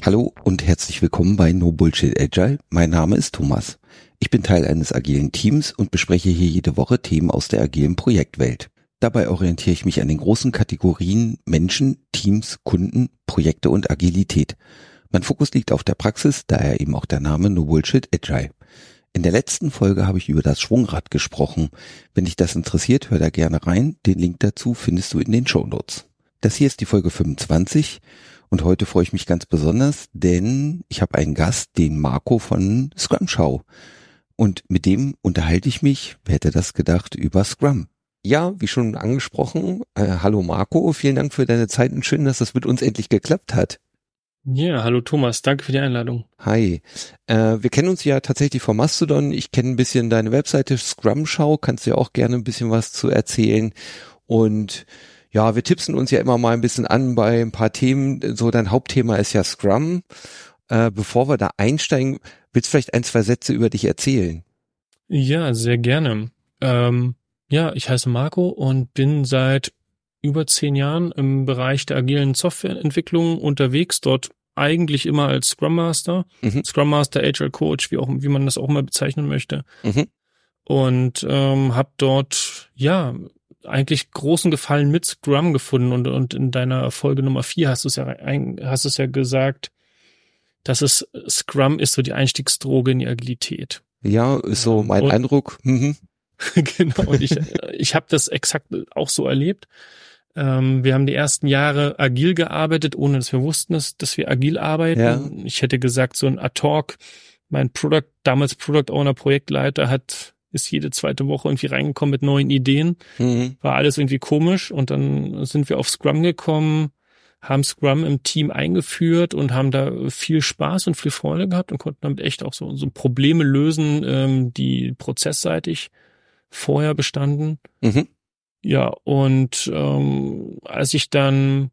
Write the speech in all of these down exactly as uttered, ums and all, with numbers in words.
Hallo und herzlich willkommen bei No Bullshit Agile. Mein Name ist Thomas. Ich bin Teil eines agilen Teams und bespreche hier jede Woche Themen aus der agilen Projektwelt. Dabei orientiere ich mich an den großen Kategorien Menschen, Teams, Kunden, Projekte und Agilität. Mein Fokus liegt auf der Praxis, daher eben auch der Name No Bullshit Agile. In der letzten Folge habe ich über das Schwungrad gesprochen. Wenn dich das interessiert, hör da gerne rein. Den Link dazu findest du in den Shownotes. Das hier ist die Folge fünfundzwanzig und heute freue ich mich ganz besonders, denn ich habe einen Gast, den Marco von Scrum-Schau. Und mit dem unterhalte ich mich, wer hätte das gedacht, über Scrum. Ja, wie schon angesprochen, äh, hallo Marco, vielen Dank für deine Zeit und schön, dass das mit uns endlich geklappt hat. Ja, hallo Thomas, danke für die Einladung. Hi, äh, wir kennen uns ja tatsächlich vom Mastodon, ich kenne ein bisschen deine Webseite Scrum-Schau, kannst du ja auch gerne ein bisschen was zu erzählen und ja, wir tippsen uns ja immer mal ein bisschen an bei ein paar Themen, so dein Hauptthema ist ja Scrum. Äh, bevor wir da einsteigen, willst du vielleicht ein, zwei Sätze über dich erzählen? Ja, sehr gerne. Ähm, ja, ich heiße Marco und bin seit über zehn Jahren im Bereich der agilen Softwareentwicklung unterwegs, dort eigentlich immer als Scrum Master, mhm. Scrum Master, Agile Coach, wie auch wie man das auch mal bezeichnen möchte. Mhm. Und ähm, habe dort, ja, eigentlich großen Gefallen mit Scrum gefunden und und in deiner Folge Nummer vier hast du es ja hast du es ja gesagt, dass es Scrum ist so die Einstiegsdroge in die Agilität. Ja, ist so mein und, Eindruck. Mhm. Genau, und ich ich habe das exakt auch so erlebt. Ähm, wir haben die ersten Jahre agil gearbeitet, ohne dass wir wussten, dass, dass wir agil arbeiten. Ja. Ich hätte gesagt, so ein Ad-Hoc, mein Product, damals Product Owner, Projektleiter hat ist jede zweite Woche irgendwie reingekommen mit neuen Ideen. Mhm. War alles irgendwie komisch und dann sind wir auf Scrum gekommen, haben Scrum im Team eingeführt und haben da viel Spaß und viel Freude gehabt und konnten damit echt auch so, so Probleme lösen, ähm, die prozessseitig vorher bestanden. Mhm. Ja, und ähm, als ich dann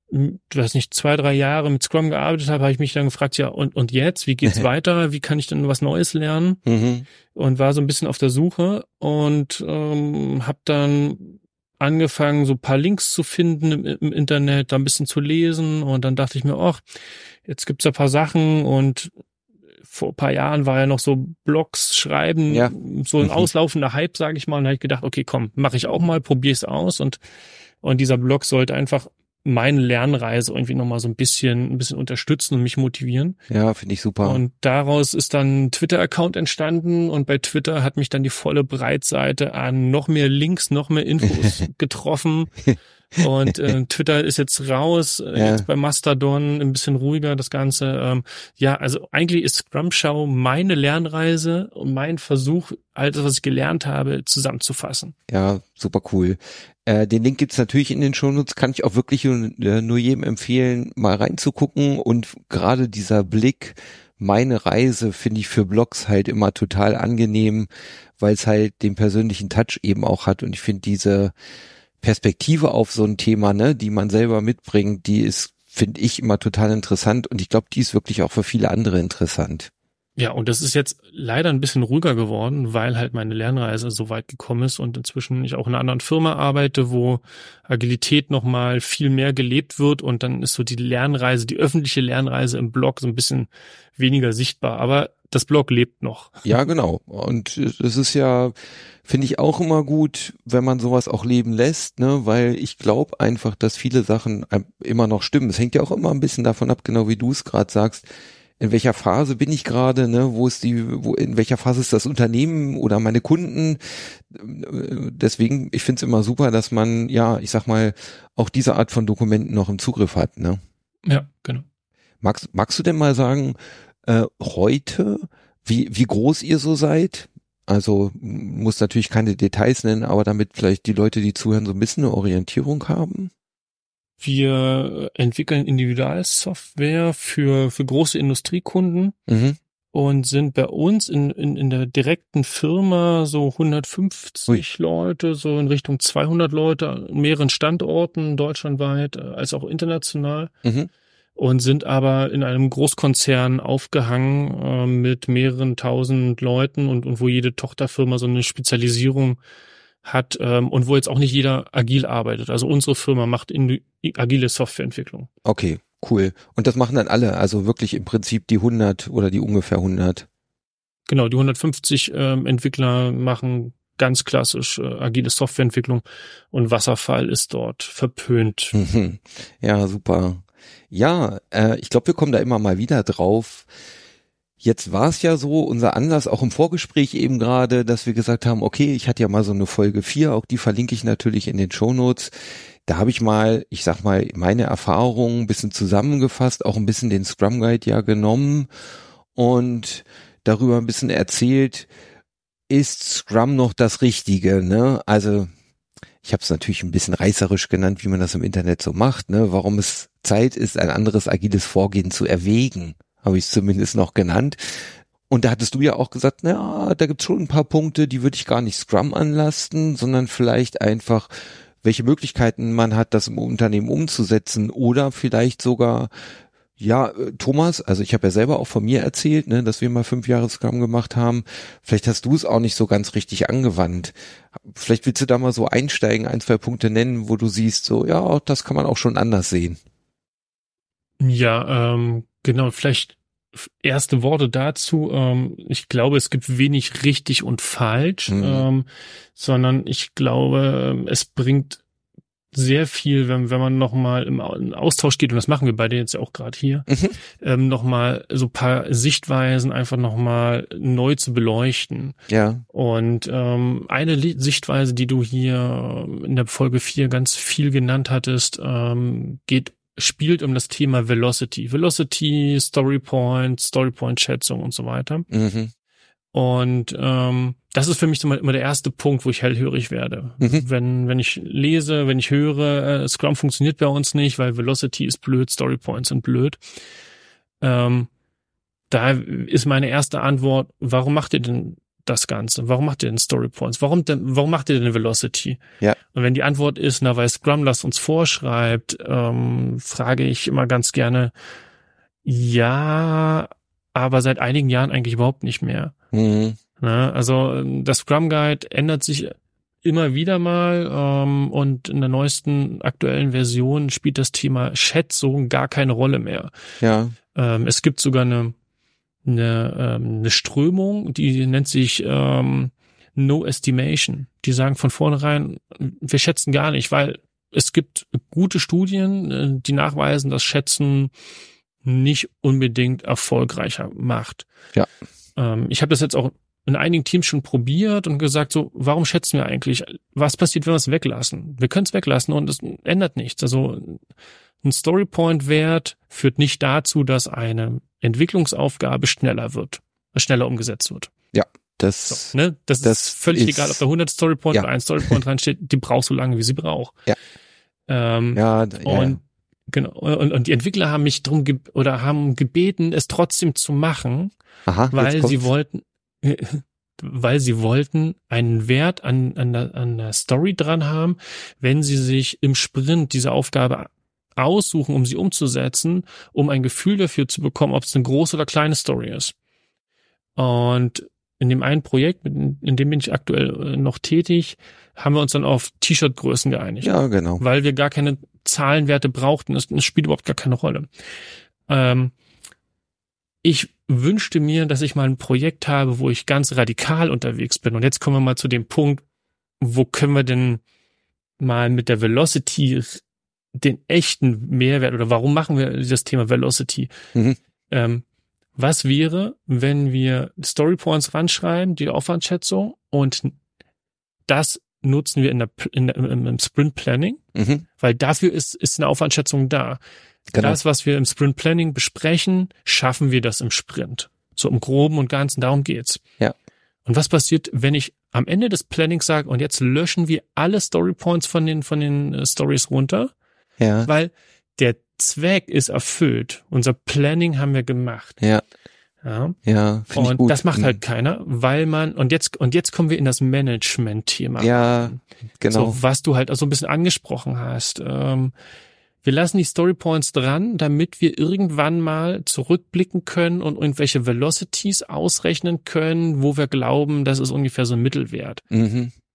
du weiß nicht, zwei, drei Jahre mit Scrum gearbeitet habe, habe ich mich dann gefragt, ja, und und jetzt, wie geht's weiter? Wie kann ich denn was Neues lernen? Mhm. Und war so ein bisschen auf der Suche und ähm, habe dann angefangen, so ein paar Links zu finden im, im Internet, da ein bisschen zu lesen und dann dachte ich mir, ach, jetzt gibt's ein paar Sachen und vor ein paar Jahren war ja noch so Blogs schreiben, ja. so ein auslaufender Hype, sage ich mal, und da habe ich gedacht, okay, komm, mache ich auch mal, probier's aus und und dieser Blog sollte einfach meine Lernreise irgendwie nochmal so ein bisschen, ein bisschen unterstützen und mich motivieren. Ja, finde ich super. Und daraus ist dann ein Twitter-Account entstanden und bei Twitter hat mich dann die volle Breitseite an noch mehr Links, noch mehr Infos getroffen. Und äh, Twitter ist jetzt raus, äh, ja. jetzt bei Mastodon ein bisschen ruhiger das Ganze. Ähm, ja, also eigentlich ist Scrum-Schau meine Lernreise und mein Versuch, all das, was ich gelernt habe, zusammenzufassen. Ja, super cool. Äh, den Link gibt's natürlich in den Shownotes, kann ich auch wirklich äh, nur jedem empfehlen, mal reinzugucken und gerade dieser Blick, meine Reise, finde ich für Blogs halt immer total angenehm, weil es halt den persönlichen Touch eben auch hat und ich finde diese Perspektive auf so ein Thema, ne, die man selber mitbringt, die ist, finde ich, immer total interessant und ich glaube, die ist wirklich auch für viele andere interessant. Ja, und das ist jetzt leider ein bisschen ruhiger geworden, weil halt meine Lernreise so weit gekommen ist und inzwischen ich auch in einer anderen Firma arbeite, wo Agilität nochmal viel mehr gelebt wird und dann ist so die Lernreise, die öffentliche Lernreise im Blog so ein bisschen weniger sichtbar, aber das Blog lebt noch. Ja, genau. Und das ist ja, finde ich auch immer gut, wenn man sowas auch leben lässt, ne, weil ich glaube einfach, dass viele Sachen immer noch stimmen. Es hängt ja auch immer ein bisschen davon ab, genau wie du es gerade sagst, in welcher Phase bin ich gerade, ne, wo ist die, wo, in welcher Phase ist das Unternehmen oder meine Kunden? Deswegen, ich finde es immer super, dass man, ja, ich sag mal, auch diese Art von Dokumenten noch im Zugriff hat, ne? Ja, genau. Magst, magst du denn mal sagen, äh, heute, wie, wie groß ihr so seid? Also, muss natürlich keine Details nennen, aber damit vielleicht die Leute, die zuhören, so ein bisschen eine Orientierung haben? Wir entwickeln Individualsoftware für für große Industriekunden mhm. und sind bei uns in in in der direkten Firma so hundertfünfzig Ui. Leute, so in Richtung zweihundert Leute, an mehreren Standorten deutschlandweit als auch international mhm. und sind aber in einem Großkonzern aufgehangen äh, mit mehreren tausend Leuten und und wo jede Tochterfirma so eine Spezialisierung hat ähm, und wo jetzt auch nicht jeder agil arbeitet. Also unsere Firma macht in, agile Softwareentwicklung. Okay, Cool. Und das machen dann alle, also wirklich im Prinzip die hundert oder die ungefähr hundert. Genau, die hundertfünfzig ähm, Entwickler machen ganz klassisch äh, agile Softwareentwicklung und Wasserfall ist dort verpönt. Mhm. Ja, super. Ja, äh, ich glaube, wir kommen da immer mal wieder drauf. Jetzt war es ja so, unser Anlass auch im Vorgespräch eben gerade, dass wir gesagt haben, okay, ich hatte ja mal so eine Folge vier, auch die verlinke ich natürlich in den Shownotes. Da habe ich mal, ich sag mal, meine Erfahrungen ein bisschen zusammengefasst, auch ein bisschen den Scrum Guide ja genommen und darüber ein bisschen erzählt, ist Scrum noch das Richtige, ne? Also ich habe es natürlich ein bisschen reißerisch genannt, wie man das im Internet so macht, ne? Warum es Zeit ist, ein anderes agiles Vorgehen zu erwägen, habe ich es zumindest noch genannt. Und da hattest du ja auch gesagt, na, da gibt's schon ein paar Punkte, die würde ich gar nicht Scrum anlasten, sondern vielleicht einfach, welche Möglichkeiten man hat, das im Unternehmen umzusetzen oder vielleicht sogar, ja, Thomas, also ich habe ja selber auch von mir erzählt, ne, dass wir mal fünf Jahre Scrum gemacht haben. Vielleicht hast du es auch nicht so ganz richtig angewandt. Vielleicht willst du da mal so einsteigen, ein, zwei Punkte nennen, wo du siehst, so, ja, das kann man auch schon anders sehen. Ja, ähm, genau, vielleicht erste Worte dazu. Ähm, ich glaube, es gibt wenig richtig und falsch, mhm. ähm, sondern ich glaube, es bringt sehr viel, wenn, wenn man nochmal im Austausch geht, und das machen wir beide jetzt auch gerade hier, mhm. ähm, nochmal so ein paar Sichtweisen einfach nochmal neu zu beleuchten. Ja. Und ähm, eine Le- Sichtweise, die du hier in der Folge vier ganz viel genannt hattest, ähm, geht spielt um das Thema Velocity. Velocity, Storypoint, Storypoint-Schätzung und so weiter. Mhm. Und ähm, das ist für mich immer der erste Punkt, wo ich hellhörig werde. Mhm. Wenn wenn ich lese, wenn ich höre, äh, Scrum funktioniert bei uns nicht, weil Velocity ist blöd, Storypoints sind blöd. Ähm, da ist meine erste Antwort, warum macht ihr denn das Ganze? Warum macht ihr denn Storypoints? Warum denn, warum macht ihr denn Velocity? Ja. Und wenn die Antwort ist, na, weil Scrum das uns vorschreibt, ähm, frage ich immer ganz gerne, ja, aber seit einigen Jahren eigentlich überhaupt nicht mehr. Mhm. Na, also das Scrum Guide ändert sich immer wieder mal ähm, und in der neuesten aktuellen Version spielt das Thema Schätzung gar keine Rolle mehr. Ja. Ähm, es gibt sogar eine eine, ähm, eine Strömung, die nennt sich ähm, No Estimation. Die sagen von vornherein, wir schätzen gar nicht, weil es gibt gute Studien, die nachweisen, dass Schätzen nicht unbedingt erfolgreicher macht. Ja. Ähm, ich habe das jetzt auch in einigen Teams schon probiert und gesagt, so, warum schätzen wir eigentlich? Was passiert, wenn wir es weglassen? Wir können es weglassen und es ändert nichts. Also ein Storypoint-Wert führt nicht dazu, dass eine Entwicklungsaufgabe schneller wird, schneller umgesetzt wird. Ja, das, so, ne? das, das ist völlig ist, egal, ob da hundert Storypoint ja. oder ein Storypoint dran steht, die braucht so lange, wie sie braucht. Ja. Ähm, ja, ja, und ja. genau und, und die Entwickler haben mich drum ge- oder haben gebeten, es trotzdem zu machen, Aha, weil sie wollten, weil sie wollten einen Wert an, an, der, an der Story dran haben, wenn sie sich im Sprint diese Aufgabe aussuchen, um sie umzusetzen, um ein Gefühl dafür zu bekommen, ob es eine große oder kleine Story ist. Und in dem einen Projekt, in dem bin ich aktuell noch tätig, haben wir uns dann auf T-Shirt-Größen geeinigt. Ja, genau. Weil wir gar keine Zahlenwerte brauchten. Es spielt überhaupt gar keine Rolle. Ähm, ich wünschte mir, dass ich mal ein Projekt habe, wo ich ganz radikal unterwegs bin. Und jetzt kommen wir mal zu dem Punkt, wo können wir denn mal mit der Velocity den echten Mehrwert oder warum machen wir das Thema Velocity? Mhm. Ähm, was wäre, wenn wir Storypoints ranschreiben, die Aufwandschätzung, und das nutzen wir in der, in der, im Sprint Planning, mhm. weil dafür ist, ist eine Aufwandschätzung da. Genau. Das, was wir im Sprint Planning besprechen, schaffen wir das im Sprint. So im Groben und Ganzen, darum geht's. Ja. Und was passiert, wenn ich am Ende des Plannings sage, und jetzt löschen wir alle Storypoints von den, von den uh, Stories runter? Ja. Weil der Zweck ist erfüllt. Unser Planning haben wir gemacht. Ja. Ja. Ja, finde ich gut. Und das macht halt keiner, weil man, und jetzt, und jetzt kommen wir in das Management-Thema. Ja, genau. So, was du halt auch so ein bisschen angesprochen hast. Ähm, wir lassen die Storypoints dran, damit wir irgendwann mal zurückblicken können und irgendwelche Velocities ausrechnen können, wo wir glauben, das ist ungefähr so ein Mittelwert. Mhm.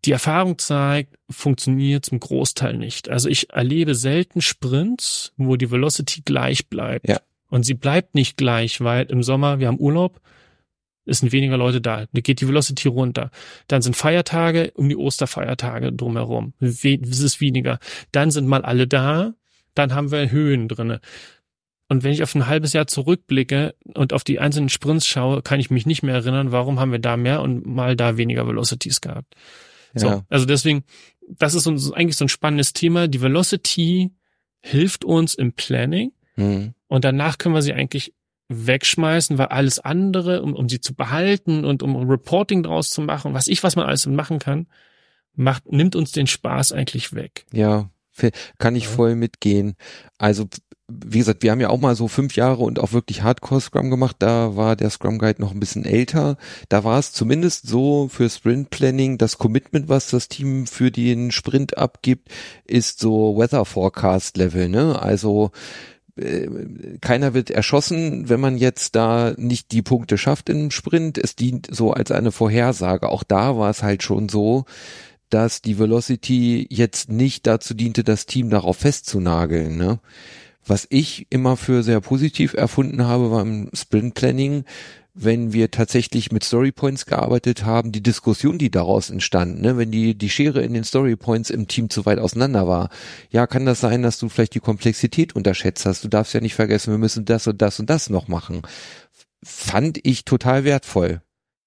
die Erfahrung zeigt, funktioniert zum Großteil nicht. Also ich erlebe selten Sprints, wo die Velocity gleich bleibt. Ja. Und sie bleibt nicht gleich, weil im Sommer, wir haben Urlaub, es sind weniger Leute da. Da geht die Velocity runter. Dann sind Feiertage um die Osterfeiertage drumherum. Es ist weniger. Dann sind mal alle da. Dann haben wir Höhen drinne. Und wenn ich auf ein halbes Jahr zurückblicke und auf die einzelnen Sprints schaue, kann ich mich nicht mehr erinnern, warum haben wir da mehr und mal da weniger Velocities gehabt. So, ja. Also deswegen, das ist so, eigentlich so ein spannendes Thema. Die Velocity hilft uns im Planning mhm. und danach können wir sie eigentlich wegschmeißen, weil alles andere, um, um sie zu behalten und um Reporting draus zu machen, was ich, was man alles machen kann, macht, nimmt uns den Spaß eigentlich weg. Ja, kann ich ja. voll mitgehen. Also wie gesagt, wir haben ja auch mal so fünf Jahre und auch wirklich Hardcore Scrum gemacht. Da war der Scrum Guide noch ein bisschen älter. Da war es zumindest so für Sprint Planning, das Commitment, was das Team für den Sprint abgibt, ist so Weather Forecast Level, ne? Also äh, keiner wird erschossen, wenn man jetzt da nicht die Punkte schafft im Sprint. Es dient so als eine Vorhersage. Auch da war es halt schon so, dass die Velocity jetzt nicht dazu diente, das Team darauf festzunageln, ne? Was ich immer für sehr positiv erfunden habe, war im Sprint Planning, wenn wir tatsächlich mit Storypoints gearbeitet haben, die Diskussion, die daraus entstand, ne, wenn die die Schere in den Storypoints im Team zu weit auseinander war. Ja, kann das sein, dass du vielleicht die Komplexität unterschätzt hast? Du darfst ja nicht vergessen, wir müssen das und das und das noch machen. Fand ich total wertvoll.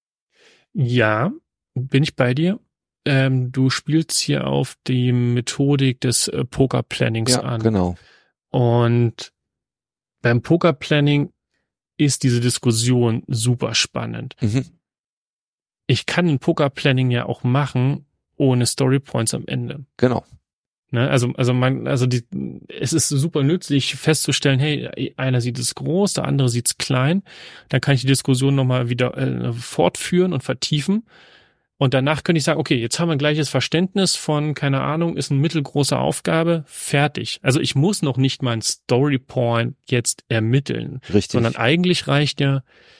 Ja, bin ich bei dir. Ähm, du spielst hier auf die Methodik des äh, Poker-Plannings ja, an. Genau. Und beim Poker-Planning ist diese Diskussion super spannend. Mhm. Ich kann ein Poker-Planning ja auch machen, ohne Storypoints am Ende. Genau. Ne, also, also man, also die, es ist super nützlich festzustellen, hey, einer sieht es groß, der andere sieht es klein. Dann kann ich die Diskussion nochmal wieder äh, fortführen und vertiefen. Und danach könnte ich sagen, okay, jetzt haben wir ein gleiches Verständnis von, keine Ahnung, ist eine mittelgroße Aufgabe, fertig. Also ich muss noch nicht mal ein Storypoint jetzt ermitteln. Richtig. Sondern eigentlich reicht ja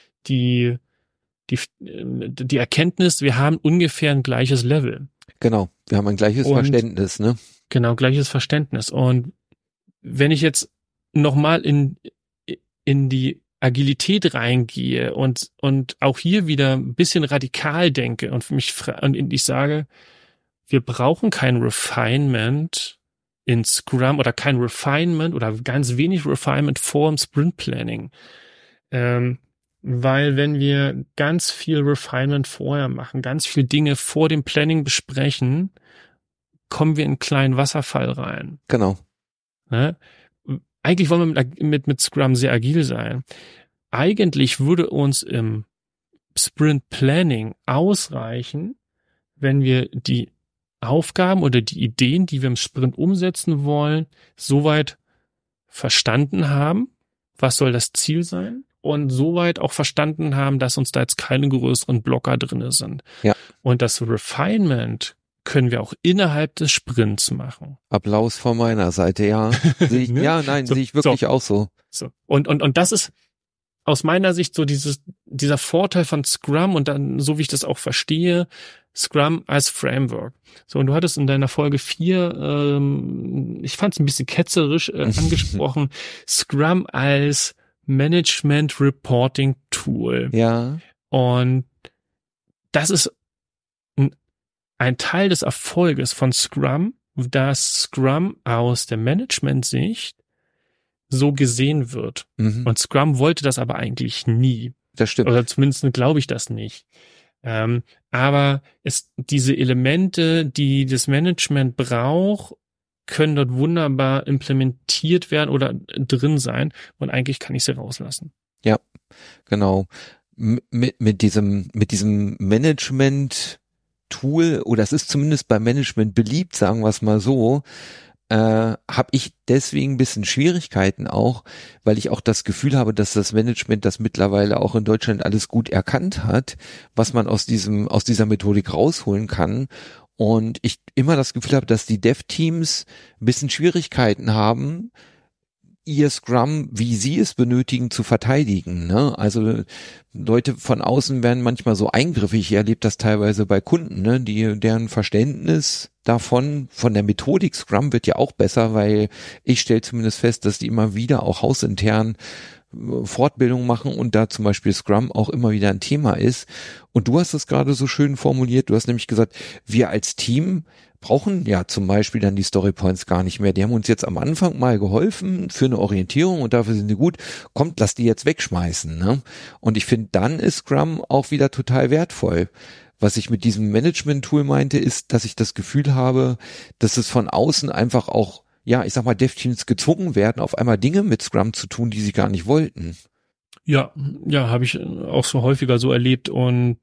die, die, die Erkenntnis, wir haben ungefähr ein gleiches Level. Genau, wir haben ein gleiches Und, Verständnis, ne? Genau, gleiches Verständnis. Und wenn ich jetzt nochmal in, in die Agilität reingehe und und auch hier wieder ein bisschen radikal denke und für mich und ich sage, wir brauchen kein Refinement in Scrum oder kein Refinement oder ganz wenig Refinement vor dem Sprint Planning, ähm, weil wenn wir ganz viel Refinement vorher machen, ganz viel Dinge vor dem Planning besprechen, kommen wir in einen kleinen Wasserfall rein. Genau. Ne? Eigentlich wollen wir mit, mit, mit Scrum sehr agil sein. Eigentlich würde uns im Sprint Planning ausreichen, wenn wir die Aufgaben oder die Ideen, die wir im Sprint umsetzen wollen, soweit verstanden haben, was soll das Ziel sein, und soweit auch verstanden haben, dass uns da jetzt keine größeren Blocker drin sind. Ja. Und das Refinement können wir auch innerhalb des Sprints machen. Applaus von meiner Seite, ja. Sehe ich, ja, nein, so, sehe ich wirklich so, auch so. so. Und, und, und das ist aus meiner Sicht so dieses, dieser Vorteil von Scrum und dann, so wie ich das auch verstehe, Scrum als Framework. So, und du hattest in deiner Folge vier, ähm, ich fand es ein bisschen ketzerisch äh, angesprochen, Scrum als Management Reporting Tool. Ja. Und das ist ein, ein Teil des Erfolges von Scrum, dass Scrum aus der Management-Sicht so gesehen wird. Mhm. Und Scrum wollte das aber eigentlich nie. Das stimmt. Oder zumindest glaube ich das nicht. Ähm, aber es, diese Elemente, die das Management braucht, können dort wunderbar implementiert werden oder drin sein. Und eigentlich kann ich sie rauslassen. Ja, genau. M- mit, mit diesem, mit diesem Management-Tool, oder es ist zumindest beim Management beliebt, sagen wir es mal so, äh, habe ich deswegen ein bisschen Schwierigkeiten auch, weil ich auch das Gefühl habe, dass das Management das mittlerweile auch in Deutschland alles gut erkannt hat, was man aus diesem, aus dieser Methodik rausholen kann. Und ich immer das Gefühl habe, dass die Dev-Teams ein bisschen Schwierigkeiten haben, ihr Scrum, wie sie es benötigen, zu verteidigen. Ne? Also Leute von außen werden manchmal so eingriffig. Ich erlebe das teilweise bei Kunden, ne? Die, deren Verständnis davon, von der Methodik Scrum wird ja auch besser, weil ich stelle zumindest fest, dass die immer wieder auch hausintern Fortbildung machen und da zum Beispiel Scrum auch immer wieder ein Thema ist. Und du hast es gerade so schön formuliert. Du hast nämlich gesagt, wir als Team brauchen ja zum Beispiel dann die Storypoints gar nicht mehr. Die haben uns jetzt am Anfang mal geholfen für eine Orientierung und dafür sind die gut. Kommt, lass die jetzt wegschmeißen. Ne? Und ich finde, dann ist Scrum auch wieder total wertvoll. Was ich mit diesem Management-Tool meinte, ist, dass ich das Gefühl habe, dass es von außen einfach auch, ja, ich sag mal, Dev-Teams gezwungen werden, auf einmal Dinge mit Scrum zu tun, die sie gar nicht wollten. Ja, ja, habe ich auch so häufiger so erlebt und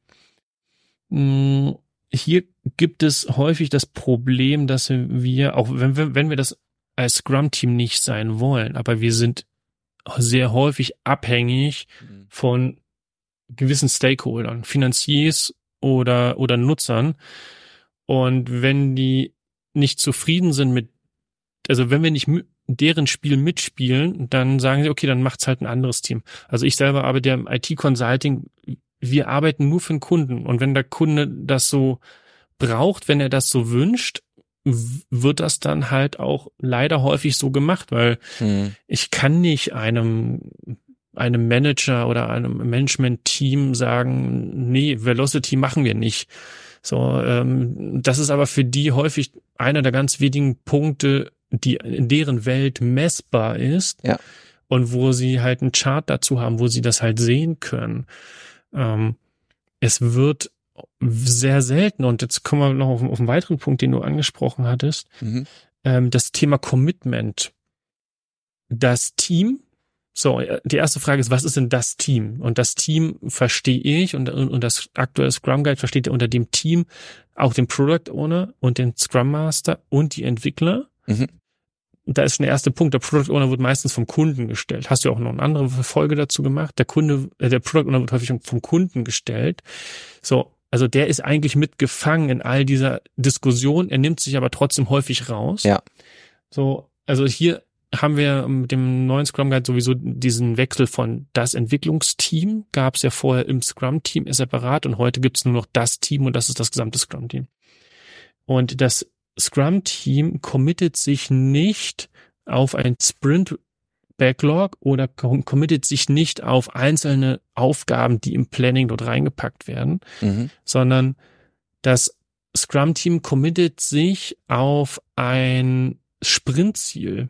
mh, hier gibt es häufig das Problem, dass wir, auch wenn wir, wenn wir das als Scrum-Team nicht sein wollen, aber wir sind sehr häufig abhängig mhm. von gewissen Stakeholdern, Finanziers oder, oder Nutzern. Und wenn die nicht zufrieden sind mit, also wenn wir nicht deren Spiel mitspielen, dann sagen sie, okay, dann macht's halt ein anderes Team. Also ich selber arbeite ja im I T-Consulting, wir arbeiten nur für den Kunden. Und wenn der Kunde das so braucht, wenn er das so wünscht, wird das dann halt auch leider häufig so gemacht, weil hm. ich kann nicht einem einem Manager oder einem Management-Team sagen, nee, Velocity machen wir nicht. So, ähm, das ist aber für die häufig einer der ganz wenigen Punkte, die in deren Welt messbar ist ja. und wo sie halt einen Chart dazu haben, wo sie das halt sehen können. Ähm, es wird sehr selten, und jetzt kommen wir noch auf, auf einen weiteren Punkt, den du angesprochen hattest, mhm. ähm, das Thema Commitment. Das Team, so, die erste Frage ist, was ist denn das Team? Und das Team verstehe ich und, und, und das aktuelle Scrum Guide versteht unter dem Team auch den Product Owner und den Scrum Master und die Entwickler. Mhm. Da ist schon der erste Punkt. Der Product Owner wird meistens vom Kunden gestellt. Hast du auch noch eine andere Folge dazu gemacht? Der Kunde, äh, der Product Owner wird häufig vom Kunden gestellt. So, also der ist eigentlich mitgefangen in all dieser Diskussion. Er nimmt sich aber trotzdem häufig raus. Ja. So, also hier haben wir mit dem neuen Scrum Guide sowieso diesen Wechsel von das Entwicklungsteam. Gab es ja vorher im Scrum-Team separat und heute gibt es nur noch das Team und das ist das gesamte Scrum-Team. Und das Scrum-Team committet sich nicht auf ein Sprint-Backlog oder committet sich nicht auf einzelne Aufgaben, die im Planning dort reingepackt werden, mhm. sondern das Scrum-Team committet sich auf ein Sprintziel.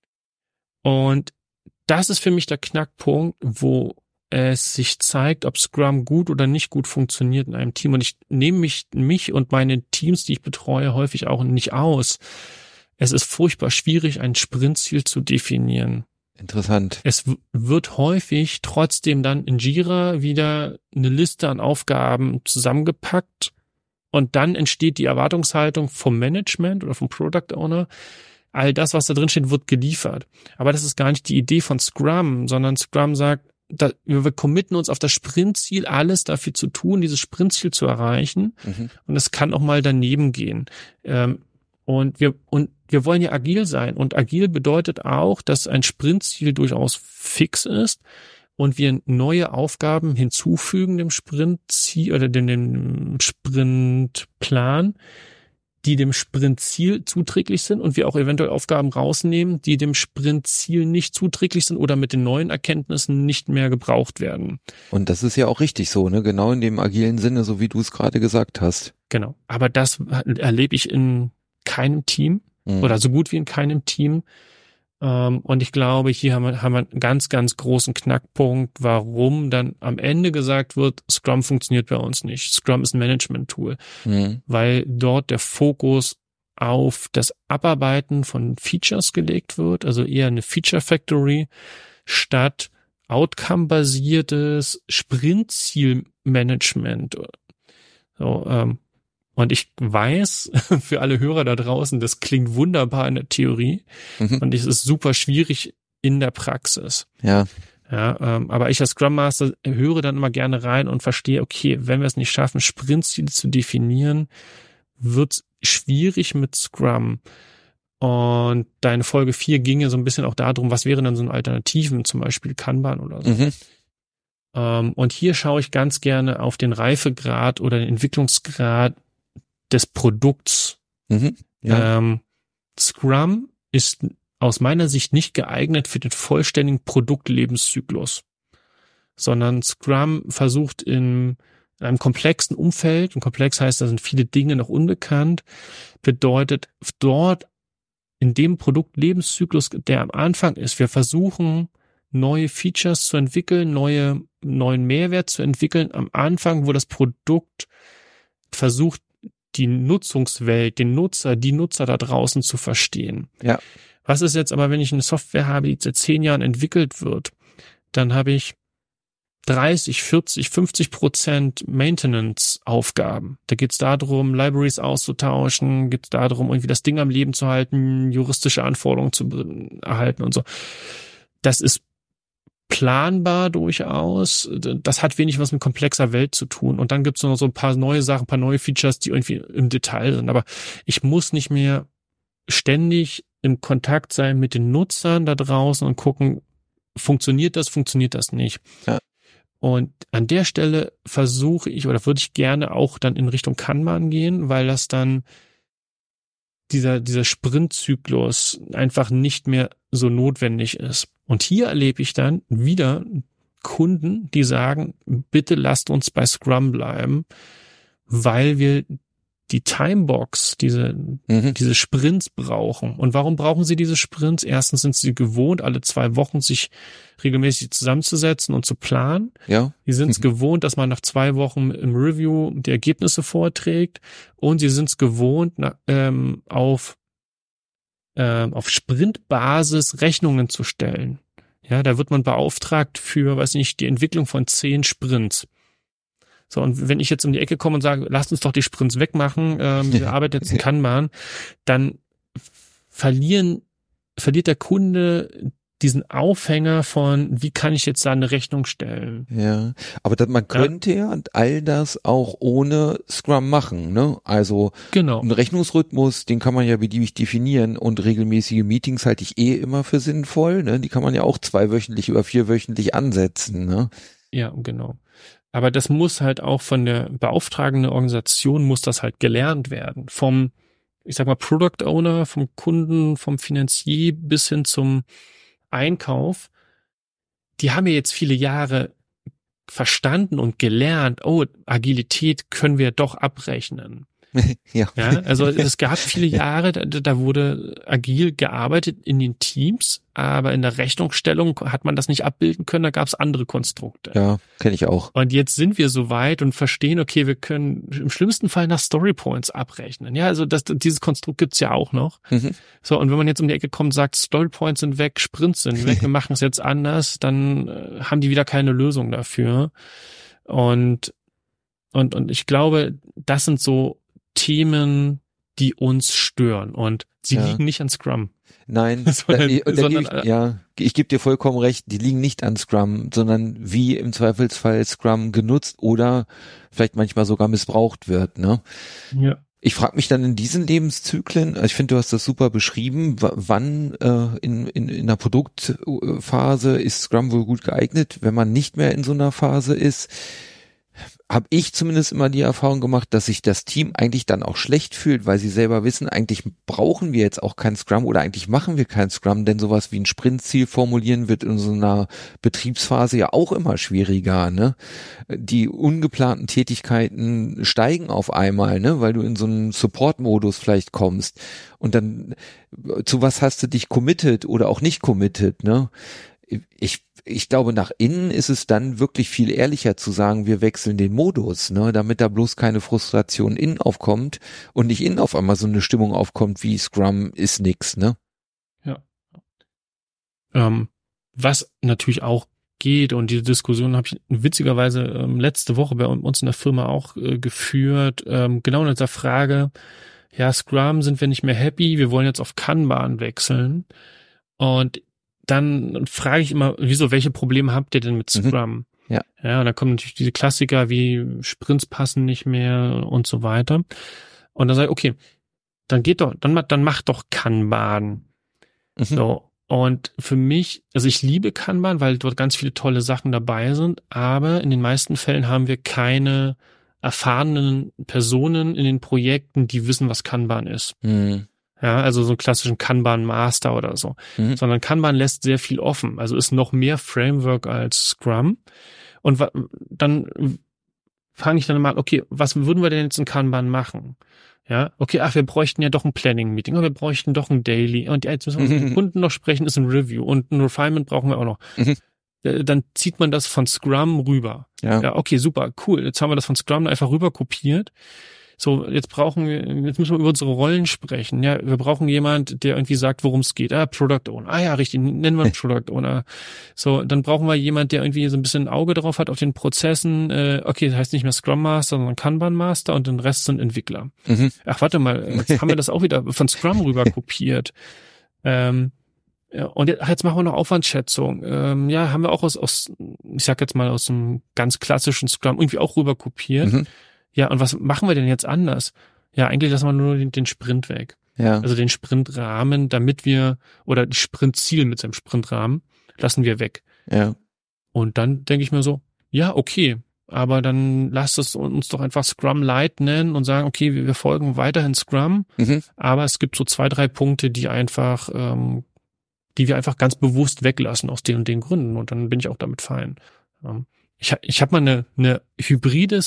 Und das ist für mich der Knackpunkt, wo es sich zeigt, ob Scrum gut oder nicht gut funktioniert in einem Team. Und ich nehme mich, mich und meine Teams, die ich betreue, häufig auch nicht aus. Es ist furchtbar schwierig, ein Sprintziel zu definieren. Interessant. Es w- wird häufig trotzdem dann in Jira wieder eine Liste an Aufgaben zusammengepackt und dann entsteht die Erwartungshaltung vom Management oder vom Product Owner, all das, was da drin steht, wird geliefert. Aber das ist gar nicht die Idee von Scrum, sondern Scrum sagt, da, wir committen uns auf das Sprintziel, alles dafür zu tun, dieses Sprintziel zu erreichen. Mhm. Und es kann auch mal daneben gehen. Ähm, und wir und wir wollen ja agil sein. Und agil bedeutet auch, dass ein Sprintziel durchaus fix ist und wir neue Aufgaben hinzufügen dem Sprintziel oder dem, dem Sprintplan, die dem Sprintziel zuträglich sind und wir auch eventuell Aufgaben rausnehmen, die dem Sprintziel nicht zuträglich sind oder mit den neuen Erkenntnissen nicht mehr gebraucht werden. Und das ist ja auch richtig so, ne? Genau in dem agilen Sinne, so wie du es gerade gesagt hast. Genau. Aber das erlebe ich in keinem Team mhm. oder so gut wie in keinem Team. Und ich glaube, hier haben wir, haben wir einen ganz, ganz großen Knackpunkt, warum dann am Ende gesagt wird, Scrum funktioniert bei uns nicht. Scrum ist ein Management-Tool, mhm. weil dort der Fokus auf das Abarbeiten von Features gelegt wird, also eher eine Feature Factory statt Outcome-basiertes Sprintzielmanagement. So, ähm, Und ich weiß, für alle Hörer da draußen, das klingt wunderbar in der Theorie mhm. und es ist super schwierig in der Praxis. Ja. Ja, ähm, aber ich als Scrum Master höre dann immer gerne rein und verstehe, okay, wenn wir es nicht schaffen, Sprintziele zu definieren, wird es schwierig mit Scrum. Und deine Folge vier ging ja so ein bisschen auch darum, was wären dann so Alternativen, zum Beispiel Kanban oder so. Mhm. Ähm, und hier schaue ich ganz gerne auf den Reifegrad oder den Entwicklungsgrad des Produkts. Mhm. Ja. Ähm, Scrum ist aus meiner Sicht nicht geeignet für den vollständigen Produktlebenszyklus, sondern Scrum versucht in einem komplexen Umfeld, und komplex heißt, da sind viele Dinge noch unbekannt, bedeutet dort in dem Produktlebenszyklus, der am Anfang ist, wir versuchen neue Features zu entwickeln, neue neuen Mehrwert zu entwickeln am Anfang, wo das Produkt versucht, die Nutzungswelt, den Nutzer, die Nutzer da draußen zu verstehen. Ja. Was ist jetzt aber, wenn ich eine Software habe, die seit zehn Jahren entwickelt wird, dann habe ich dreißig, vierzig, fünfzig Prozent Maintenance-Aufgaben. Da geht es darum, Libraries auszutauschen, geht es darum, irgendwie das Ding am Leben zu halten, juristische Anforderungen zu erhalten und so. Das ist planbar durchaus. Das hat wenig was mit komplexer Welt zu tun. Und dann gibt es noch so ein paar neue Sachen, ein paar neue Features, die irgendwie im Detail sind. Aber ich muss nicht mehr ständig im Kontakt sein mit den Nutzern da draußen und gucken, funktioniert das, funktioniert das nicht. Ja. Und an der Stelle versuche ich oder würde ich gerne auch dann in Richtung Kanban gehen, weil das dann dieser, dieser Sprintzyklus einfach nicht mehr so notwendig ist. Und hier erlebe ich dann wieder Kunden, die sagen, bitte lasst uns bei Scrum bleiben, weil wir die Timebox, diese, mhm. diese Sprints brauchen. Und warum brauchen sie diese Sprints? Erstens sind sie gewohnt, alle zwei Wochen sich regelmäßig zusammenzusetzen und zu planen. Ja. Sie sind es mhm. gewohnt, dass man nach zwei Wochen im Review die Ergebnisse vorträgt. Und sie sind es gewohnt, na, ähm, auf, ähm, auf Sprintbasis Rechnungen zu stellen. Ja, da wird man beauftragt für, weiß nicht, die Entwicklung von zehn Sprints. So, und wenn ich jetzt um die Ecke komme und sage, lasst uns doch die Sprints wegmachen, ähm, wir arbeiten jetzt in Kanban, dann verlieren, verliert der Kunde diesen Aufhänger von, wie kann ich jetzt da eine Rechnung stellen? Ja, aber das, man könnte ja. ja all das auch ohne Scrum machen, ne? Also genau. Ein Rechnungsrhythmus, den kann man ja beliebig definieren und regelmäßige Meetings halte ich eh immer für sinnvoll, ne? Die kann man ja auch zweiwöchentlich oder vierwöchentlich ansetzen, ne? Ja, genau. Aber das muss halt auch von der beauftragenden Organisation muss das halt gelernt werden. Vom, ich sag mal, Product Owner, vom Kunden, vom Finanzier bis hin zum Einkauf. Die haben ja jetzt viele Jahre verstanden und gelernt, oh, Agilität können wir doch abrechnen. Ja. Ja, also es gab viele Jahre, da, da wurde agil gearbeitet in den Teams, aber in der Rechnungsstellung hat man das nicht abbilden können, da gab es andere Konstrukte. Ja, kenne ich auch. Und jetzt sind wir so weit und verstehen, okay, wir können im schlimmsten Fall nach Storypoints abrechnen. Ja, also das, dieses Konstrukt gibt's ja auch noch. Mhm. So, und wenn man jetzt um die Ecke kommt und sagt, Storypoints sind weg, Sprints sind weg, wir machen es jetzt anders, dann äh, haben die wieder keine Lösung dafür. Und, und, und ich glaube, das sind so Themen, die uns stören und sie ja. liegen nicht an Scrum. Nein, sondern, da, da sondern, ich, ja, ich gebe dir vollkommen recht, die liegen nicht an Scrum, sondern wie im Zweifelsfall Scrum genutzt oder vielleicht manchmal sogar missbraucht wird, ne? Ja. Ich frage mich dann in diesen Lebenszyklen, also ich finde, du hast das super beschrieben, w- wann äh, in, in, in einer Produktphase ist Scrum wohl gut geeignet, wenn man nicht mehr in so einer Phase ist. Habe ich zumindest immer die Erfahrung gemacht, dass sich das Team eigentlich dann auch schlecht fühlt, weil sie selber wissen, eigentlich brauchen wir jetzt auch kein Scrum oder eigentlich machen wir kein Scrum, denn sowas wie ein Sprintziel formulieren wird in so einer Betriebsphase ja auch immer schwieriger, ne? Die ungeplanten Tätigkeiten steigen auf einmal, ne? Weil du in so einen Support-Modus vielleicht kommst und dann zu was hast du dich committed oder auch nicht committed, ne? Ich Ich glaube, nach innen ist es dann wirklich viel ehrlicher zu sagen, wir wechseln den Modus, ne, damit da bloß keine Frustration innen aufkommt und nicht innen auf einmal so eine Stimmung aufkommt wie Scrum ist nix, ne? Ja. Ähm, was natürlich auch geht, und diese Diskussion habe ich witzigerweise ähm, letzte Woche bei uns in der Firma auch äh, geführt, ähm, genau in dieser Frage, ja, Scrum sind wir nicht mehr happy, wir wollen jetzt auf Kanban wechseln. Und dann frage ich immer, wieso, welche Probleme habt ihr denn mit Scrum? Mhm. Ja. Ja, und dann kommen natürlich diese Klassiker wie Sprints passen nicht mehr und so weiter. Und dann sage ich, okay, dann geht doch, dann, dann macht doch Kanban. Mhm. So. Und für mich, also ich liebe Kanban, weil dort ganz viele tolle Sachen dabei sind, aber in den meisten Fällen haben wir keine erfahrenen Personen in den Projekten, die wissen, was Kanban ist. Mhm. Ja, also so einen klassischen Kanban-Master oder so. Mhm. Sondern Kanban lässt sehr viel offen. Also ist noch mehr Framework als Scrum. Und wa- dann fange ich dann mal, okay, was würden wir denn jetzt in Kanban machen? Ja, okay, ach, wir bräuchten ja doch ein Planning-Meeting, wir bräuchten doch ein Daily und ja, jetzt müssen wir mit dem Kunden noch sprechen, ist ein Review und ein Refinement brauchen wir auch noch. Mhm. Dann zieht man das von Scrum rüber. Ja. Ja, okay, super, cool. Jetzt haben wir das von Scrum einfach rüber kopiert. So, jetzt brauchen wir, jetzt müssen wir über unsere Rollen sprechen. Ja, wir brauchen jemand, der irgendwie sagt, worum es geht. Ah, Product Owner. Ah ja, richtig, nennen wir einen Product Owner. So, dann brauchen wir jemand, der irgendwie so ein bisschen ein Auge drauf hat auf den Prozessen. Äh, okay, das heißt nicht mehr Scrum Master, sondern Kanban Master und den Rest sind Entwickler. Mhm. Ach, warte mal, jetzt haben wir das auch wieder von Scrum rüber kopiert. Ähm, ja, und jetzt, ach, jetzt machen wir noch Aufwandschätzung. Ähm, ja, haben wir auch aus, aus, ich sag jetzt mal aus dem ganz klassischen Scrum irgendwie auch rüber kopiert. Mhm. Ja, und was machen wir denn jetzt anders? Ja, eigentlich lassen wir nur den, den Sprint weg. Ja. Also den Sprintrahmen, damit wir, oder das Sprintziel mit seinem Sprintrahmen, lassen wir weg. Ja. Und dann denke ich mir so, ja, okay, aber dann lasst es uns doch einfach Scrum Light nennen und sagen, okay, wir, wir folgen weiterhin Scrum, mhm. aber es gibt so zwei, drei Punkte, die einfach, ähm, die wir einfach ganz bewusst weglassen aus den und den Gründen. Und dann bin ich auch damit fein. Ähm, Ich, ich habe mal eine, eine hybrides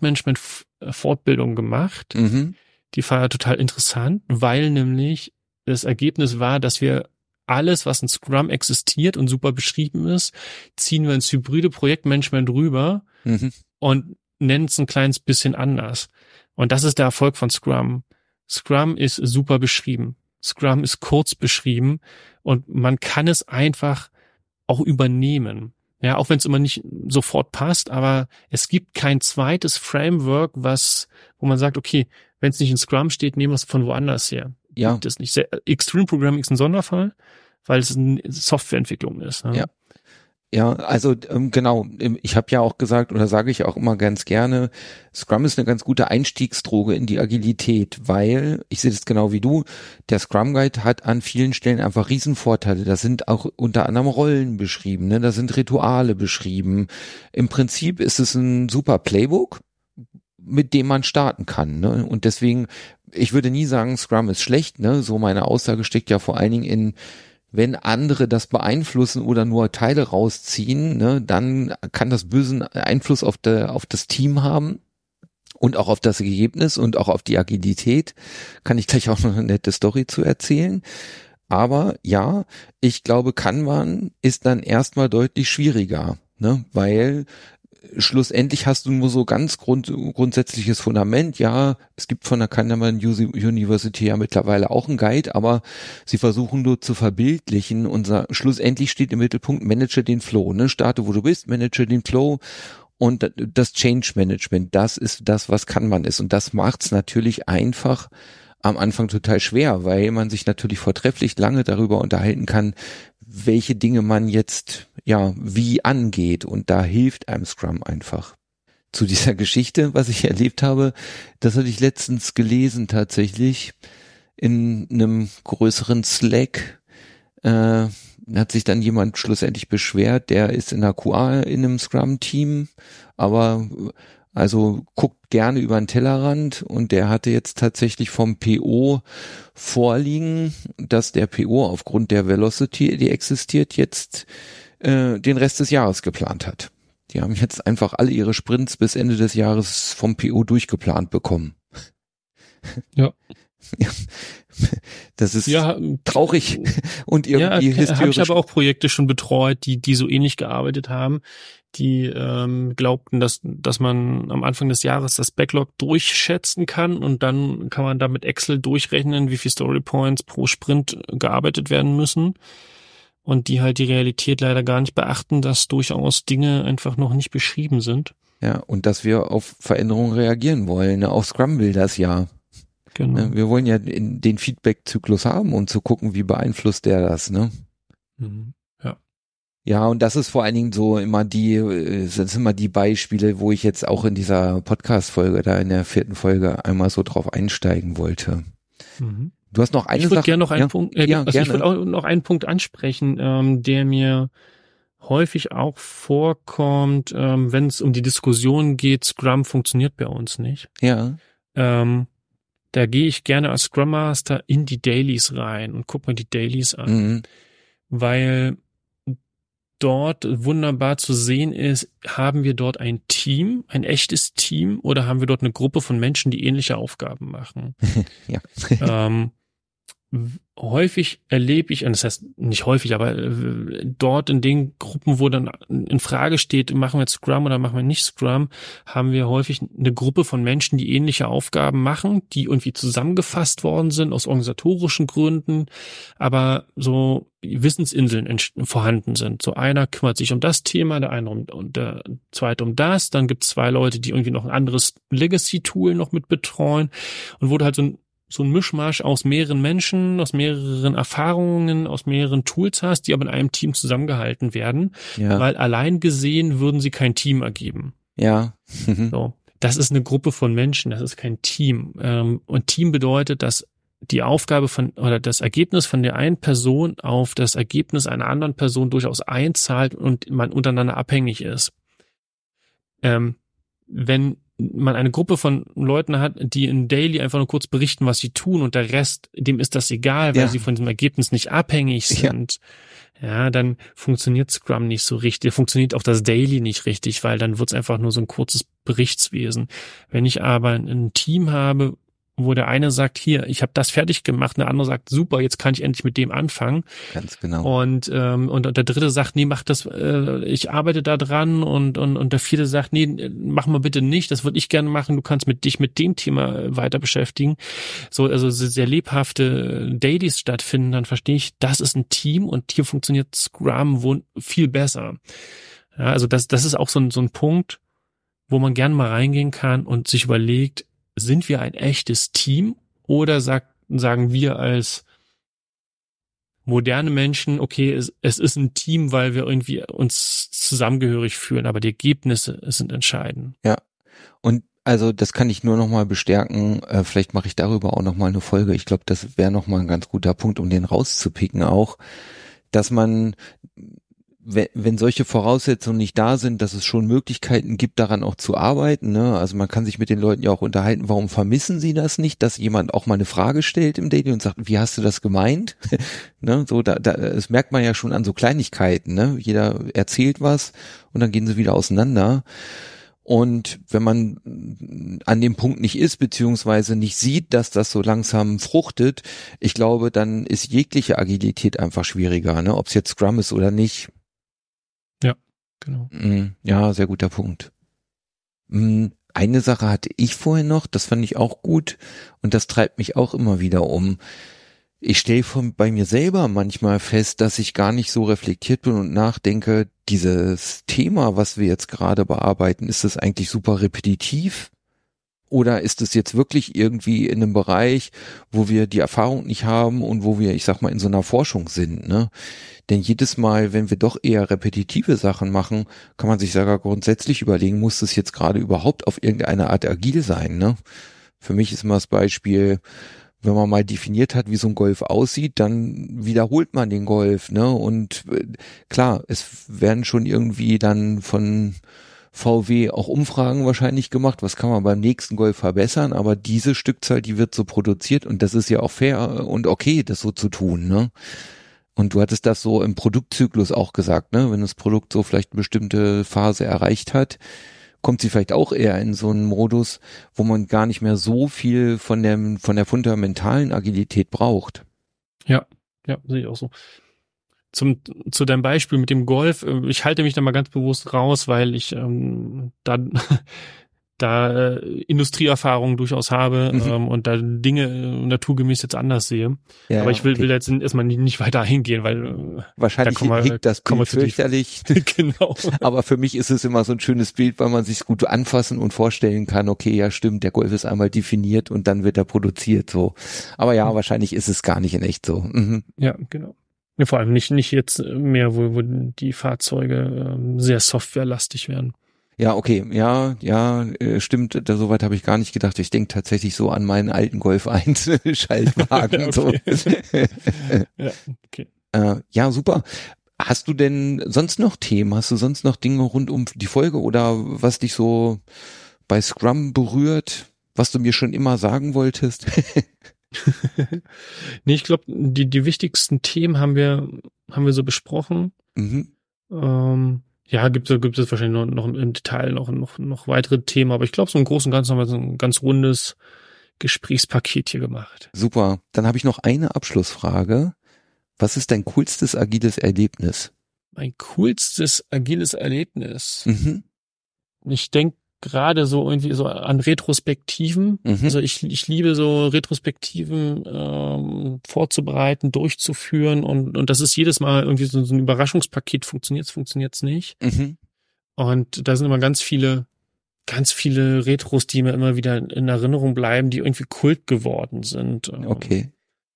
Projektmanagement-Fortbildung gemacht. Mhm. Die war total interessant, weil nämlich das Ergebnis war, dass wir alles, was in Scrum existiert und super beschrieben ist, ziehen wir ins hybride Projektmanagement rüber mhm. und nennen es ein kleines bisschen anders. Und das ist der Erfolg von Scrum. Scrum ist super beschrieben. Scrum ist kurz beschrieben und man kann es einfach auch übernehmen. Ja, auch wenn es immer nicht sofort passt, aber es gibt kein zweites Framework, was, wo man sagt, okay, wenn es nicht in Scrum steht, nehmen wir es von woanders her. Ja. Gibt es nicht. Extreme Programming ist ein Sonderfall, weil es eine Softwareentwicklung ist. Ne? Ja. Ja, also ähm, genau, ich habe ja auch gesagt oder sage ich auch immer ganz gerne, Scrum ist eine ganz gute Einstiegsdroge in die Agilität, weil, ich sehe das genau wie du, der Scrum Guide hat an vielen Stellen einfach Riesenvorteile. Da sind auch unter anderem Rollen beschrieben, ne? Da sind Rituale beschrieben. Im Prinzip ist es ein super Playbook, mit dem man starten kann. Ne? Und deswegen, ich würde nie sagen, Scrum ist schlecht. Ne? So meine Aussage steckt ja vor allen Dingen in, wenn andere das beeinflussen oder nur Teile rausziehen, ne, dann kann das bösen Einfluss auf, der, auf das Team haben und auch auf das Ergebnis und auch auf die Agilität. Kann ich gleich auch noch eine nette Story zu erzählen. Aber ja, ich glaube, Kanban ist dann erstmal deutlich schwieriger, ne, weil schlussendlich hast du nur so ganz grund, grundsätzliches Fundament. Ja, es gibt von der Kanban University ja mittlerweile auch einen Guide, aber sie versuchen nur zu verbildlichen und schlussendlich steht im Mittelpunkt, manage den Flow, ne? Starte, wo du bist, manage den Flow und das Change Management, das ist das, was Kanban ist und das macht's natürlich einfach am Anfang total schwer, weil man sich natürlich vortrefflich lange darüber unterhalten kann, welche Dinge man jetzt ja wie angeht und da hilft einem Scrum einfach. Zu dieser Geschichte, was ich erlebt habe, das hatte ich letztens gelesen tatsächlich in einem größeren Slack. Äh, hat sich dann jemand schlussendlich beschwert, der ist in der Q A in einem Scrum-Team, aber also guckt gerne über den Tellerrand und der hatte jetzt tatsächlich vom P O vorliegen, dass der P O aufgrund der Velocity, die existiert, jetzt äh, den Rest des Jahres geplant hat. Die haben jetzt einfach alle ihre Sprints bis Ende des Jahres vom P O durchgeplant bekommen. Ja. Ja. Das ist ja, traurig und irgendwie ja, historisch. Habe ich aber auch Projekte schon betreut, die die so ähnlich gearbeitet haben, die ähm, glaubten, dass dass man am Anfang des Jahres das Backlog durchschätzen kann und dann kann man da mit Excel durchrechnen, wie viel Story Points pro Sprint gearbeitet werden müssen und die halt die Realität leider gar nicht beachten, dass durchaus Dinge einfach noch nicht beschrieben sind. Ja, und dass wir auf Veränderungen reagieren wollen. Auch Scrum will das ja. Genau. Wir wollen ja den Feedback-Zyklus haben und zu gucken, wie beeinflusst der das, ne? Mhm. Ja. Ja, und das ist vor allen Dingen so immer die, das sind immer die Beispiele, wo ich jetzt auch in dieser Podcast-Folge, da in der vierten Folge einmal so drauf einsteigen wollte. Mhm. Du hast noch eine ich Sache. Gerne noch einen ja, Punkt, äh, ja, also gerne. ich würde auch noch einen Punkt ansprechen, ähm, der mir häufig auch vorkommt, ähm, wenn es um die Diskussion geht, Scrum funktioniert bei uns nicht. Ja. Ähm, da gehe ich gerne als Scrum Master in die Dailies rein und gucke mir die Dailies an, Mhm. weil dort wunderbar zu sehen ist, haben wir dort ein Team, ein echtes Team, oder haben wir dort eine Gruppe von Menschen, die ähnliche Aufgaben machen? ja. ähm, häufig erlebe ich, und das heißt nicht häufig, aber äh, dort in den Gruppen, wo dann in Frage steht, machen wir jetzt Scrum oder machen wir nicht Scrum, haben wir häufig eine Gruppe von Menschen, die ähnliche Aufgaben machen, die irgendwie zusammengefasst worden sind aus organisatorischen Gründen, aber so Wissensinseln vorhanden sind. So einer kümmert sich um das Thema, der eine um, und der zweite um das, dann gibt es zwei Leute, die irgendwie noch ein anderes Legacy-Tool noch mit betreuen, und wurde halt so ein so ein Mischmasch aus mehreren Menschen, aus mehreren Erfahrungen, aus mehreren Tools hast, die aber in einem Team zusammengehalten werden, ja. weil allein gesehen würden sie kein Team ergeben. Ja. So, das ist eine Gruppe von Menschen, das ist kein Team. Und Team bedeutet, dass die Aufgabe von oder das Ergebnis von der einen Person auf das Ergebnis einer anderen Person durchaus einzahlt und man untereinander abhängig ist. Ähm, wenn man eine Gruppe von Leuten hat, die in Daily einfach nur kurz berichten, was sie tun, und der Rest, dem ist das egal, weil ja. sie von diesem Ergebnis nicht abhängig sind, ja, ja dann funktioniert Scrum nicht so richtig, funktioniert auch das Daily nicht richtig, weil dann wird es einfach nur so ein kurzes Berichtswesen. Wenn ich aber ein Team habe, wo der eine sagt, hier, ich habe das fertig gemacht, der andere sagt, super, jetzt kann ich endlich mit dem anfangen. Ganz genau. Und ähm, und der dritte sagt, nee, mach das, äh, ich arbeite da dran, und und und der vierte sagt, nee, mach mal bitte nicht, das würde ich gerne machen, du kannst mit dich mit dem Thema weiter beschäftigen. So, also sehr lebhafte Dailies stattfinden, dann verstehe ich, das ist ein Team, und hier funktioniert Scrum wohl viel besser. Ja, also das das ist auch so ein so ein Punkt, wo man gerne mal reingehen kann und sich überlegt, sind wir ein echtes Team, oder sagt, sagen wir als moderne Menschen, okay, es, es ist ein Team, weil wir irgendwie uns zusammengehörig fühlen, aber die Ergebnisse sind entscheidend. Ja, und also das kann ich nur nochmal bestärken, äh, vielleicht mache ich darüber auch nochmal eine Folge, ich glaube, das wäre nochmal ein ganz guter Punkt, um den rauszupicken auch, dass man, wenn, wenn solche Voraussetzungen nicht da sind, dass es schon Möglichkeiten gibt, daran auch zu arbeiten, ne? Also man kann sich mit den Leuten ja auch unterhalten, warum vermissen sie das nicht, dass jemand auch mal eine Frage stellt im Daily und sagt, wie hast du das gemeint? ne? So, da, da, das merkt man ja schon an so Kleinigkeiten, ne? Jeder erzählt was und dann gehen sie wieder auseinander. Und wenn man an dem Punkt nicht ist, beziehungsweise nicht sieht, dass das so langsam fruchtet, ich glaube, dann ist jegliche Agilität einfach schwieriger, ne? Ob es jetzt Scrum ist oder nicht. Ja, genau. Ja, sehr guter Punkt. Eine Sache hatte ich vorhin noch, das fand ich auch gut und das treibt mich auch immer wieder um. Ich stelle von bei mir selber manchmal fest, dass ich gar nicht so reflektiert bin und nachdenke, dieses Thema, was wir jetzt gerade bearbeiten, ist das eigentlich super repetitiv? Oder ist es jetzt wirklich irgendwie in einem Bereich, wo wir die Erfahrung nicht haben und wo wir, ich sag mal, in so einer Forschung sind, ne? Denn jedes Mal, wenn wir doch eher repetitive Sachen machen, kann man sich sogar grundsätzlich überlegen, muss das jetzt gerade überhaupt auf irgendeine Art agil sein, ne? Für mich ist mal das Beispiel, wenn man mal definiert hat, wie so ein Golf aussieht, dann wiederholt man den Golf, ne? Und äh, klar, es werden schon irgendwie dann von V W auch Umfragen wahrscheinlich gemacht, was kann man beim nächsten Golf verbessern, aber diese Stückzahl, die wird so produziert und das ist ja auch fair und okay, das so zu tun, ne? Und du hattest das so im Produktzyklus auch gesagt, ne? Wenn das Produkt so vielleicht eine bestimmte Phase erreicht hat, kommt sie vielleicht auch eher in so einen Modus, wo man gar nicht mehr so viel von dem, von der fundamentalen Agilität braucht. Ja, ja, sehe ich auch so. Zum, zu deinem Beispiel mit dem Golf, ich halte mich da mal ganz bewusst raus, weil ich ähm, da, da äh, Industrieerfahrung durchaus habe mhm. ähm, und da Dinge äh, naturgemäß jetzt anders sehe. Ja, aber ich will, okay. will jetzt erstmal nicht, nicht weiter hingehen, weil äh, wahrscheinlich da hickt das Bild fürchterlich. Genau. Aber für mich ist es immer so ein schönes Bild, weil man sich gut anfassen und vorstellen kann, okay, ja stimmt, der Golf ist einmal definiert und dann wird er produziert so. Aber ja, mhm. wahrscheinlich ist es gar nicht in echt so. Mhm. Ja, genau. Ja, vor allem nicht nicht jetzt mehr, wo, wo die Fahrzeuge ähm, sehr softwarelastig werden. Ja, okay, ja, ja, äh, stimmt, da, soweit habe ich gar nicht gedacht. Ich denke tatsächlich so an meinen alten Golf eins Schaltwagen. So. Ja, okay. Äh, ja, super. Hast du denn sonst noch Themen? Hast du sonst noch Dinge rund um die Folge oder was dich so bei Scrum berührt, was du mir schon immer sagen wolltest? Nee, ich glaube, die, die wichtigsten Themen haben wir, haben wir so besprochen. Mhm. Ähm, ja, gibt es gibt es wahrscheinlich noch, noch im Detail noch, noch, noch weitere Themen, aber ich glaube, so im Großen und Ganzen haben wir so ein ganz rundes Gesprächspaket hier gemacht. Super. Dann habe ich noch eine Abschlussfrage. Was ist dein coolstes agiles Erlebnis? Mein coolstes agiles Erlebnis. Mhm. Ich denke gerade so irgendwie so an Retrospektiven. Mhm. Also ich, ich liebe so Retrospektiven ähm, vorzubereiten, durchzuführen und, und das ist jedes Mal irgendwie so, so ein Überraschungspaket. Funktioniert's, funktioniert's nicht. Mhm. Und da sind immer ganz viele, ganz viele Retros, die mir immer wieder in Erinnerung bleiben, die irgendwie Kult geworden sind. Okay.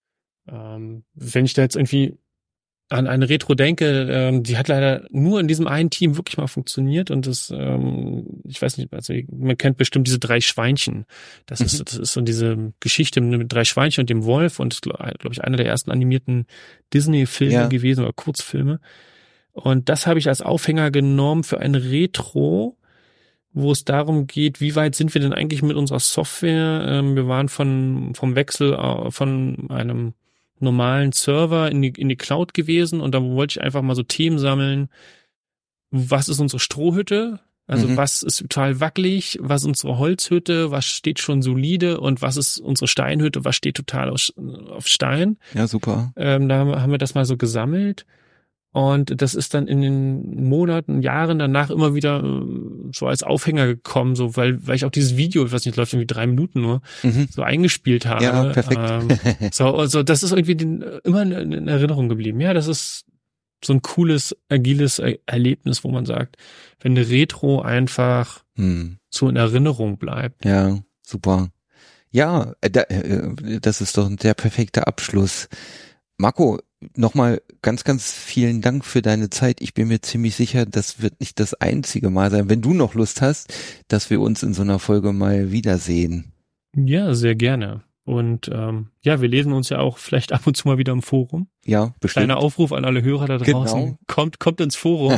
Ähm, wenn ich da jetzt irgendwie an eine Retro denke, ähm, die hat leider nur in diesem einen Team wirklich mal funktioniert und das, ähm, ich weiß nicht, also man kennt bestimmt diese drei Schweinchen. Das Mhm. ist, das ist so diese Geschichte mit drei Schweinchen und dem Wolf und glaube glaub ich einer der ersten animierten Disney-Filme Ja. gewesen oder Kurzfilme. Und das habe ich als Aufhänger genommen für ein Retro, wo es darum geht, wie weit sind wir denn eigentlich mit unserer Software? Ähm, wir waren von vom Wechsel äh, von einem normalen Server in die, in die Cloud gewesen und da wollte ich einfach mal so Themen sammeln. Was ist unsere Strohhütte? Also Mhm. was ist total wackelig? Was ist unsere Holzhütte? Was steht schon solide? Und was ist unsere Steinhütte? Was steht total auf, auf Stein? Ja, super. Ähm, da haben wir das mal so gesammelt. Und das ist dann in den Monaten, Jahren danach immer wieder äh, so als Aufhänger gekommen, so weil weil ich auch dieses Video, ich weiß nicht, läuft irgendwie drei Minuten nur, Mhm. so eingespielt habe. Ja, perfekt. Ähm, so, also das ist irgendwie den, immer in, in Erinnerung geblieben. Ja, das ist so ein cooles, agiles er Erlebnis, wo man sagt, wenn eine Retro einfach Hm. so in Erinnerung bleibt. Ja, super. Ja, äh, da, äh, das ist doch der perfekte Abschluss. Marco, nochmal ganz, ganz vielen Dank für deine Zeit. Ich bin mir ziemlich sicher, das wird nicht das einzige Mal sein, wenn du noch Lust hast, dass wir uns in so einer Folge mal wiedersehen. Ja, sehr gerne. Und ähm, ja, wir lesen uns ja auch vielleicht ab und zu mal wieder im Forum. Ja, bestimmt. Kleiner Aufruf an alle Hörer da draußen. Genau. Kommt, kommt ins Forum.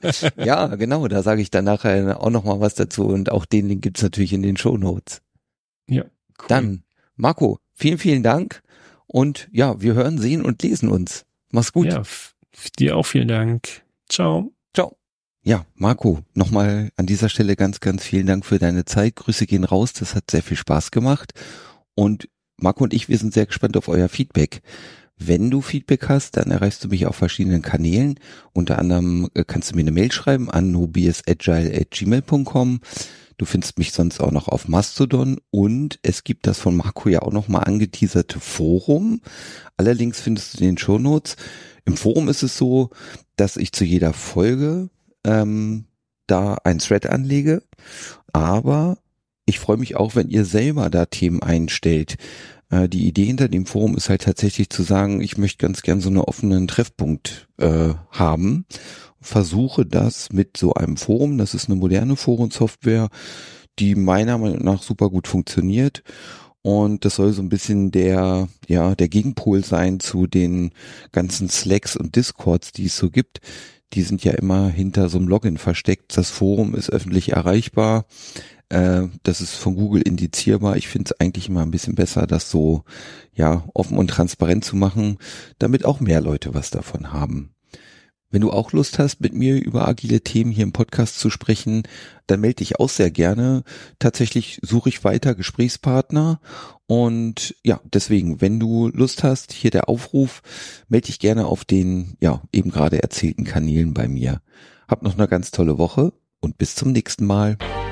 Ja, genau, da sage ich dann nachher auch nochmal was dazu und auch den Link gibt's natürlich in den Shownotes. Ja, cool. Dann, Marco, vielen, vielen Dank und ja, wir hören, sehen und lesen uns. Mach's gut. Ja, dir auch vielen Dank. Ciao. Ciao. Ja, Marco, nochmal an dieser Stelle ganz, ganz vielen Dank für deine Zeit. Grüße gehen raus, das hat sehr viel Spaß gemacht. Und Marco und ich, wir sind sehr gespannt auf euer Feedback. Wenn du Feedback hast, dann erreichst du mich auf verschiedenen Kanälen. Unter anderem kannst du mir eine Mail schreiben an nobisagile at gmail punkt com. Du findest mich sonst auch noch auf Mastodon und es gibt das von Marco ja auch noch mal angeteaserte Forum. Alle Links findest du in den Shownotes. Im Forum ist es so, dass ich zu jeder Folge ähm, da ein Thread anlege, aber ich freue mich auch, wenn ihr selber da Themen einstellt. Äh, die Idee hinter dem Forum ist halt tatsächlich zu sagen, ich möchte ganz gern so einen offenen Treffpunkt äh, haben. Versuche das mit so einem Forum, das ist eine moderne Forensoftware, die meiner Meinung nach super gut funktioniert und das soll so ein bisschen der, ja, der Gegenpol sein zu den ganzen Slacks und Discords, die es so gibt. Die sind ja immer hinter so einem Login versteckt. Das Forum ist öffentlich erreichbar. Äh, das ist von Google indizierbar. Ich finde es eigentlich immer ein bisschen besser, das so, ja, offen und transparent zu machen, damit auch mehr Leute was davon haben. Wenn du auch Lust hast, mit mir über agile Themen hier im Podcast zu sprechen, dann melde dich auch sehr gerne. Tatsächlich suche ich weiter Gesprächspartner und ja, deswegen, wenn du Lust hast, hier der Aufruf, melde dich gerne auf den, ja, eben gerade erzählten Kanälen bei mir. Hab noch eine ganz tolle Woche und bis zum nächsten Mal.